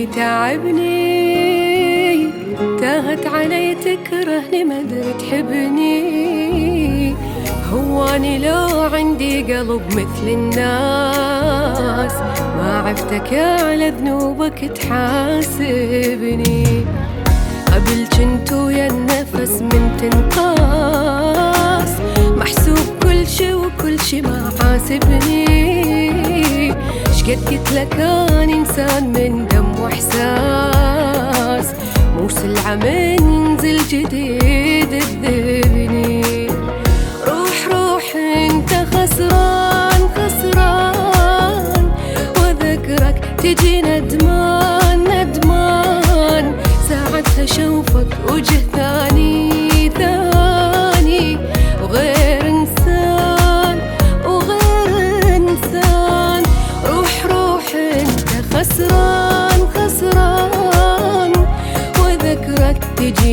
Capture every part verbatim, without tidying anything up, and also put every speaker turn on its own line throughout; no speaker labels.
تعبني، تاهت علي تكرهني ما ادري تحبني. هواني لو عندي قلب مثل الناس ما عفتك على ذنوبك تحاسبني. قبل جنت ويا النفس من تنقاس، محسوب كل شي وكل شي ما حاسبني. شقد قلت لك أنا إنسان من دم وإحساس، مو سلعة منزل جديد تذبني. روح روح انت خسران خسران، وذكرك تجي ندمان ندمان. ساعتها شوفك وجه ثاني ثاني، وغير انسان وغير انسان. روح روح انت خسران خسران، وذكرك تجي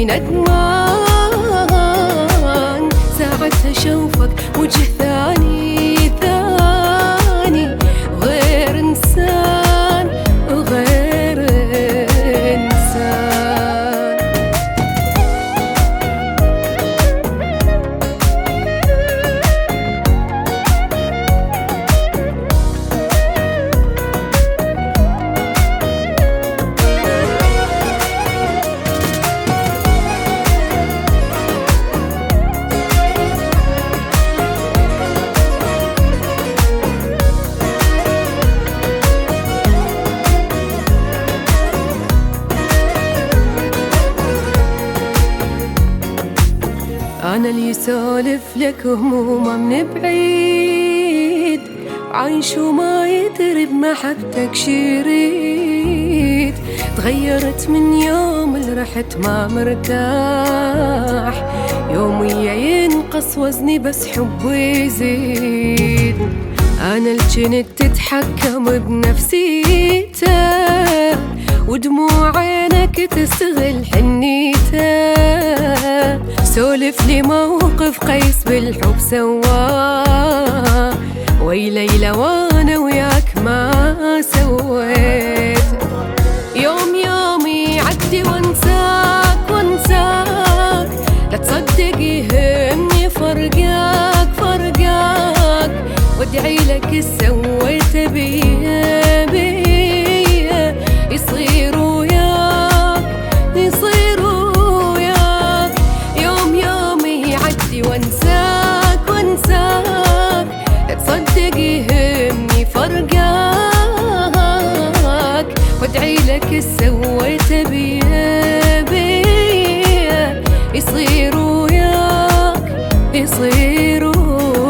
ندمان. ساعتها شوفك وجه ثاني ثاني، غير انسان وغير انسان. أنا اللي يسولف لك همومه من بعيد، عايش وما يدري بمحبتك شريد. تغيرت من يوم اللي رحت ما مرتاح، يوميا ينقص وزني بس حبي يزيد. أنا اللي كنت تتحكم بنفسيته، ودموع عينك تستغل حنيته. سولف لي موقف قيس بالحب سواه، ويلي وانا وياك ما سويت. يوم يوم يعدي وانساك وانساك، لا تصدق يهمني فرقاك فرقاك. وادعي لك سويت بيه بيه، يصير وياك يصير وياك. يوم يوم يعدي وانساك وانساك، لا تصدق يهمني فرقاك. وادعي لك سويت بيه بيه، يصير وياك يصير وياك.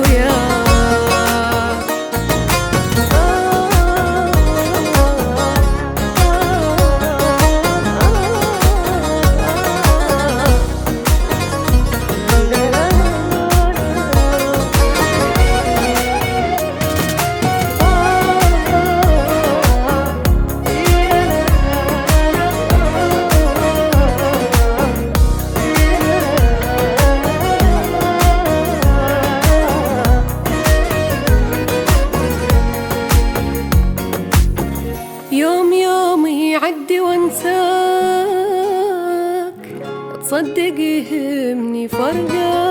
يوم يوم يعدي وانساك، تصدق يهمني فرقاك.